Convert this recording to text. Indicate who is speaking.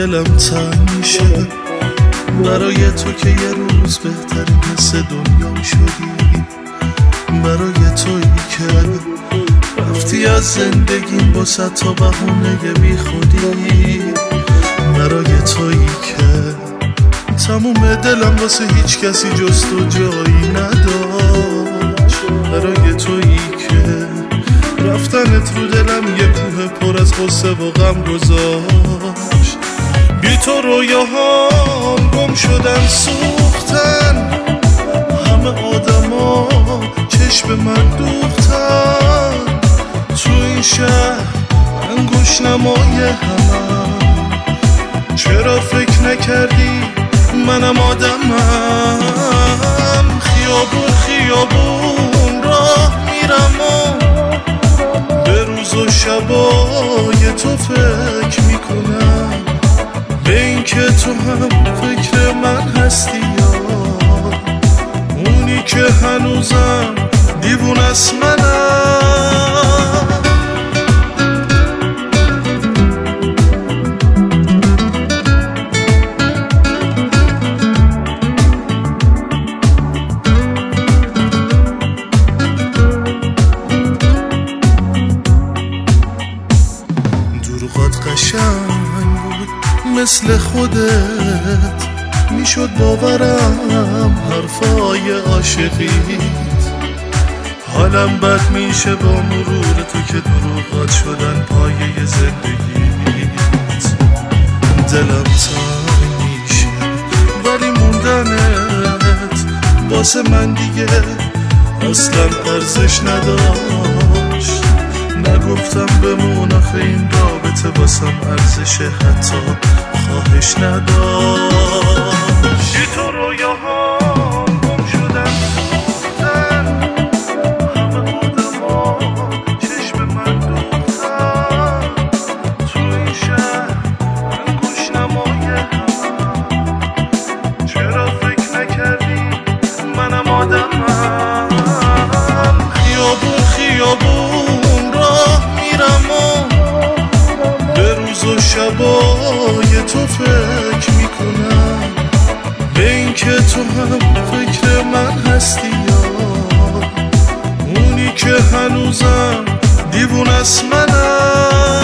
Speaker 1: دلم تنگ میشه برای تو که یه روز بهترین حس دنیا شدی، برای تویی که رفتی از زندگیم با صد تا بهونه بی خودی، برای تویی که تموم دلم واسه هیچ کسی جز تو جایی نداشت، برای تویی که رفتنت رو دلم یه کوه پر از غصه و غم گذاشت. بی تو رویاهام گم شدن سوختن، همه آدما چشم من دوختن، تو این شهر انگوش نمای همم. چرا فکر نکردی منم آدمم؟ خیابون خیابون راه میرم و به روز و شبای تو فکر میکنم، به این که تو هم فکر من هستی یا اونی که هنوزم دیوون از منم. دروغات قشنگ بود مثل خودت، میشد باورم حرفای عاشقیت. حالم بد میشه با مرور تو که دروغات شدن پایه زندگیت. دلم تنگ میشه ولی موندنت واسه من دیگه اصلا ارزش نداشت. نگفتم بمون آخه این رابطه واسم ارزش حتی خواهش نداشت. بی تو رویاهام گم شدن سوختن، همه آدما چشم من دوختن، تو این شهر انگوش نمای همم. چرا فکر نکردی منم آدمم؟ خیابون خیابون راه میرم و به روز و شبای تو فکر میکنم، به این که تو هم فکر من هستی یا اونی که هنوزم دیوون از منم.